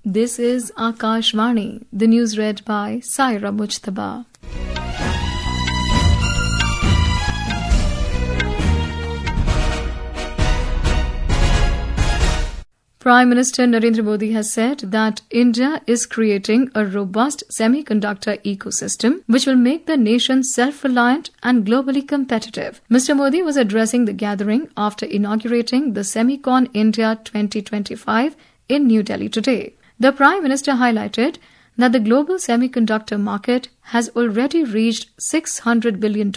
This is Akashvani. The news read by Saira Mujtaba. Prime Minister Narendra Modi has said that India is creating a robust semiconductor ecosystem which will make the nation self-reliant and globally competitive. Mr. Modi was addressing the gathering after inaugurating the Semicon India 2025 in New Delhi today. The Prime Minister highlighted that the global semiconductor market has already reached $600 billion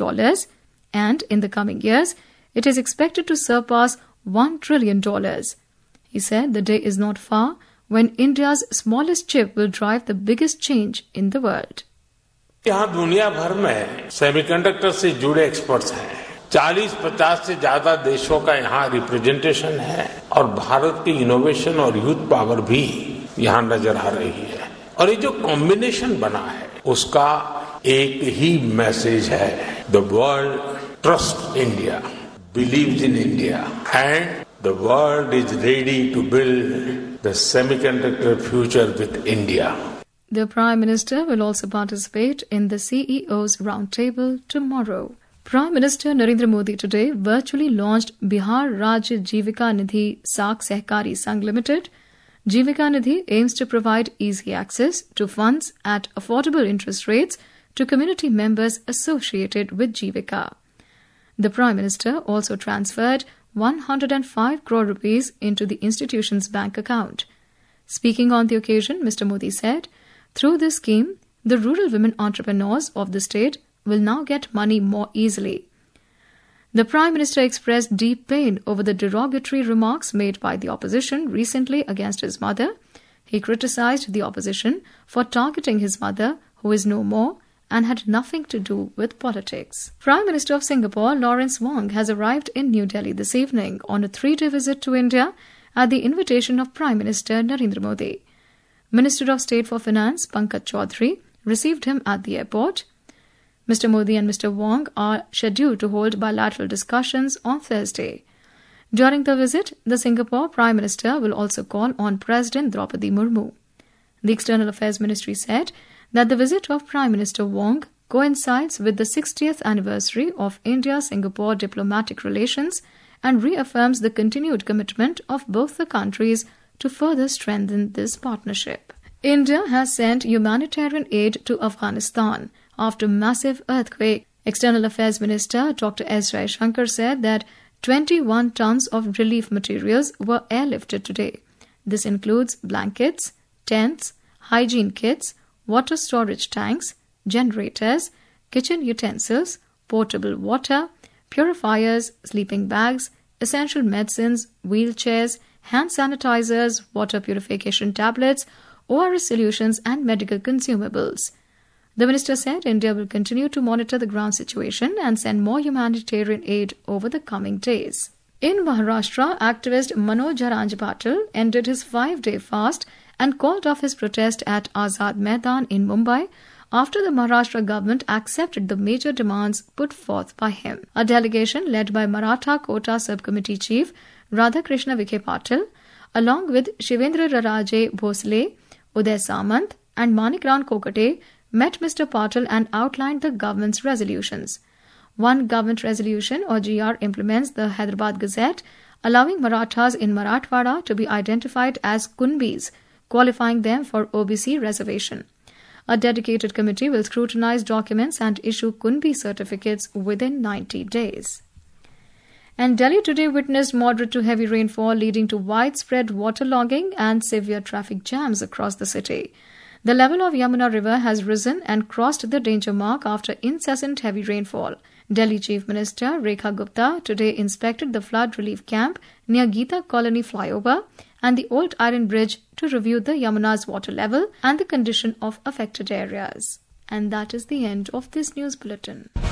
and in the coming years it is expected to surpass $1 trillion. He said the day is not far when India's smallest chip will drive the biggest change in the world. यहाँ दुनिया भर में semiconductor से जुड़े experts हैं। 40-50 से ज्यादा देशों का यहाँ रिप्रेजेंटेशन है और भारत की इनोवेशन और यूथ पावर भी यहाँ नजर आ रही है। और ये जो कॉम्बिनेशन बना है उसका एक ही मैसेज है, the world trust India, believes in India and the world is ready to build the semiconductor future with India. The Prime Minister will also participate in the CEO's Roundtable tomorrow. Prime Minister Narendra Modi today virtually launched Bihar Rajya Jivika Nidhi Sak Sehkari Sangh Limited. Jivika Nidhi aims to provide easy access to funds at affordable interest rates to community members associated with Jivika. The Prime Minister also transferred 105 crore rupees into the institution's bank account. Speaking on the occasion, Mr. Modi said, through this scheme, the rural women entrepreneurs of the state will now get money more easily. The Prime Minister expressed deep pain over the derogatory remarks made by the opposition recently against his mother. He criticized the opposition for targeting his mother, who is no more, and had nothing to do with politics. Prime Minister of Singapore, Lawrence Wong, has arrived in New Delhi this evening on a 3-day visit to India at the invitation of Prime Minister Narendra Modi. Minister of State for Finance, Pankaj Chaudhary, received him at the airport. Mr. Modi and Mr. Wong are scheduled to hold bilateral discussions on Thursday. During the visit, the Singapore Prime Minister will also call on President Draupadi Murmu. The External Affairs Ministry said that the visit of Prime Minister Wong coincides with the 60th anniversary of India-Singapore diplomatic relations and reaffirms the continued commitment of both the countries to further strengthen this partnership. India has sent humanitarian aid to Afghanistan after massive earthquake. External Affairs Minister Dr. S. Jaishankar said that 21 tons of relief materials were airlifted today. This includes blankets, tents, hygiene kits, water storage tanks, generators, kitchen utensils, portable water, purifiers, sleeping bags, essential medicines, wheelchairs, hand sanitizers, water purification tablets, ORS solutions and medical consumables. The minister said India will continue to monitor the ground situation and send more humanitarian aid over the coming days. In Maharashtra, activist Manoj Jaranj Patil ended his 5-day fast and called off his protest at Azad Maidan in Mumbai after the Maharashtra government accepted the major demands put forth by him. A delegation led by Maratha Kota Subcommittee Chief Radhakrishna Vikhe Patil, along with Shivendra Raraje Bhosle, Uday Samant and Manikran Kokate, met Mr. Patil and outlined the government's resolutions. One government resolution or GR implements the Hyderabad Gazette, allowing Marathas in Marathwada to be identified as Kunbis, qualifying them for OBC reservation. A dedicated committee will scrutinize documents and issue Kunbi certificates within 90 days. And Delhi today witnessed moderate to heavy rainfall leading to widespread waterlogging and severe traffic jams across the city. The level of Yamuna River has risen and crossed the danger mark after incessant heavy rainfall. Delhi Chief Minister Rekha Gupta today inspected the flood relief camp near Geeta Colony flyover and the Old Iron Bridge to review the Yamuna's water level and the condition of affected areas. And that is the end of this news bulletin.